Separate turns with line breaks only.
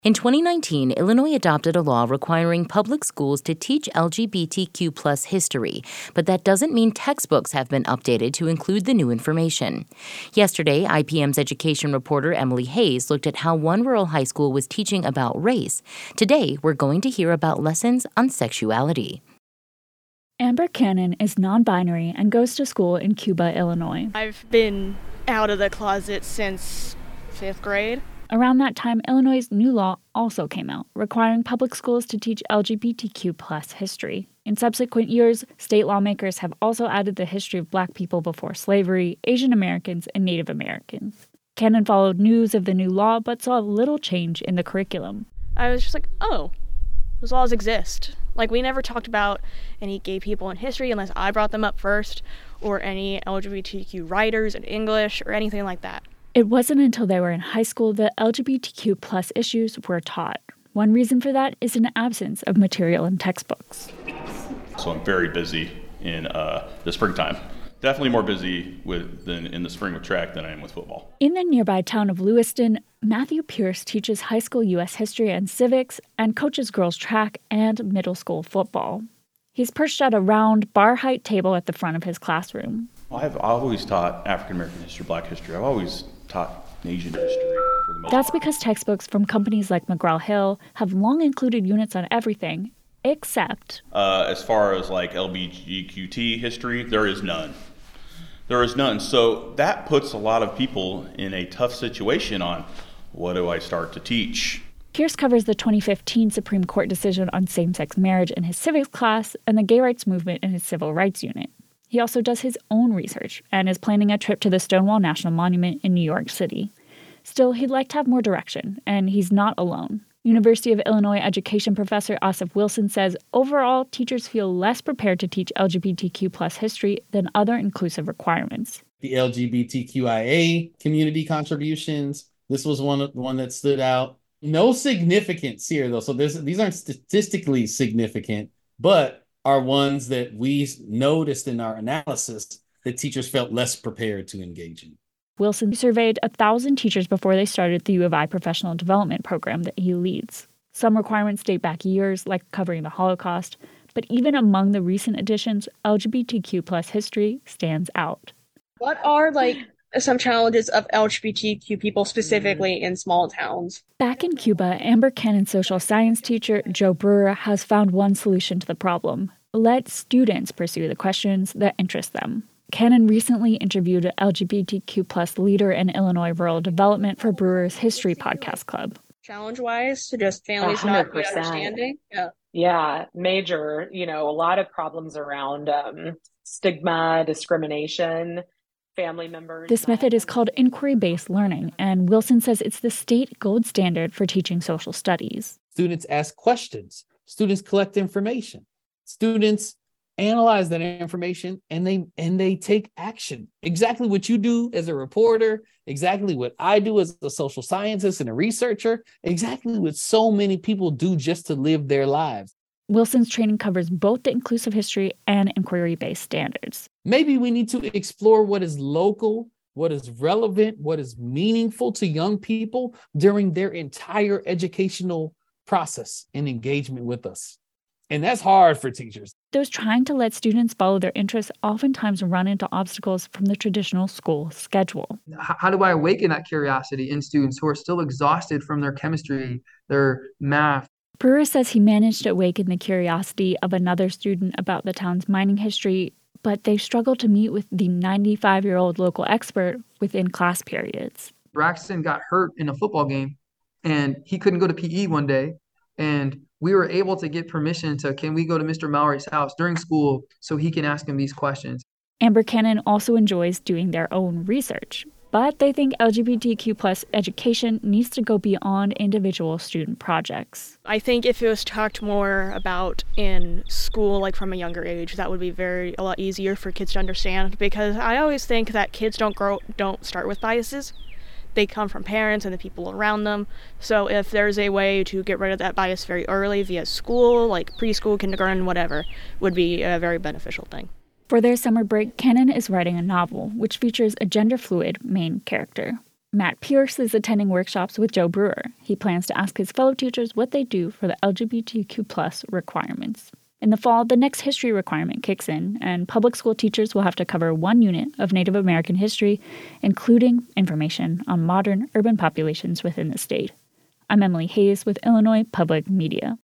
In 2019, Illinois adopted a law requiring public schools to teach LGBTQ+ history, but that doesn't mean textbooks have been updated to include the new information. Yesterday, IPM's education reporter Emily Hayes looked at how one rural high school was teaching about race. Today, we're going to hear about lessons on sexuality.
Amber Cannon is non-binary and goes to school in Cuba, Illinois.
I've been out of the closet since 5th grade.
Around that time, Illinois' new law also came out, requiring public schools to teach LGBTQ+ history. In subsequent years, state lawmakers have also added the history of Black people before slavery, Asian Americans, and Native Americans. Cannon followed news of the new law, but saw little change in the curriculum.
I was just like, oh, those laws exist. Like, we never talked about any gay people in history unless I brought them up first, or any LGBTQ writers in English, or anything like that.
It wasn't until they were in high school that LGBTQ+ issues were taught. One reason for that is an absence of material in textbooks.
So I'm very busy in the springtime. Definitely more busy than in the spring with track than I am with football.
In the nearby town of Lewiston, Matthew Pierce teaches high school U.S. history and civics and coaches girls track and middle school football. He's perched at a round, bar-height table at the front of his classroom.
I've always taught African American history, Black history. I've always taught Asian history for the most part.
That's because textbooks from companies like McGraw-Hill have long included units on everything, except...
as far as like LGBTQT history, there is none. There is none. So that puts a lot of people in a tough situation on what do I start to teach?
Pierce covers the 2015 Supreme Court decision on same-sex marriage in his civics class and the gay rights movement in his civil rights unit. He also does his own research and is planning a trip to the Stonewall National Monument in New York City. Still, he'd like to have more direction, and he's not alone. University of Illinois education professor Asif Wilson says overall, teachers feel less prepared to teach LGBTQ+ history than other inclusive requirements.
The LGBTQIA community contributions, this was one that stood out. No significance here, though. So these aren't statistically significant, but are ones that we noticed in our analysis that teachers felt less prepared to engage in.
Wilson surveyed 1,000 teachers before they started the U of I professional development program that he leads. Some requirements date back years, like covering the Holocaust, but even among the recent additions, LGBTQ+ history stands out.
What are, some challenges of LGBTQ people specifically in small towns?
Back in Cuba, Amber Cannon's social science teacher, Joe Brewer, has found one solution to the problem. Let students pursue the questions that interest them. Cannon recently interviewed an LGBTQ+ leader in Illinois rural development for Brewer's History Podcast Club.
Challenge-wise, to just families
100%.
not understanding?
Yeah, major, a lot of problems around stigma, discrimination, family members.
This method is called inquiry-based learning, and Wilson says it's the state gold standard for teaching social studies.
Students ask questions. Students collect information. Students analyze that information and they take action. Exactly what you do as a reporter, exactly what I do as a social scientist and a researcher, exactly what so many people do just to live their lives.
Wilson's training covers both the inclusive history and inquiry-based standards.
Maybe we need to explore what is local, what is relevant, what is meaningful to young people during their entire educational process and engagement with us. And that's hard for teachers.
Those trying to let students follow their interests oftentimes run into obstacles from the traditional school schedule.
How do I awaken that curiosity in students who are still exhausted from their chemistry, their math?
Brewer says he managed to awaken the curiosity of another student about the town's mining history, but they struggled to meet with the 95-year-old local expert within class periods.
Braxton got hurt in a football game, and he couldn't go to PE one day, and we were able to get permission can we go to Mr. Mallory's house during school so he can ask him these questions.
Amber Cannon also enjoys doing their own research, but they think LGBTQ+ education needs to go beyond individual student projects.
I think if it was talked more about in school, from a younger age, that would be a lot easier for kids to understand, because I always think that kids don't start with biases. They come from parents and the people around them. So if there's a way to get rid of that bias very early via school, like preschool, kindergarten, whatever, would be a very beneficial thing.
For their summer break, Cannon is writing a novel, which features a gender-fluid main character. Matt Pierce is attending workshops with Joe Brewer. He plans to ask his fellow teachers what they do for the LGBTQ+ requirements. In the fall, the next history requirement kicks in, and public school teachers will have to cover 1 unit of Native American history, including information on modern urban populations within the state. I'm Emily Hayes with Illinois Public Media.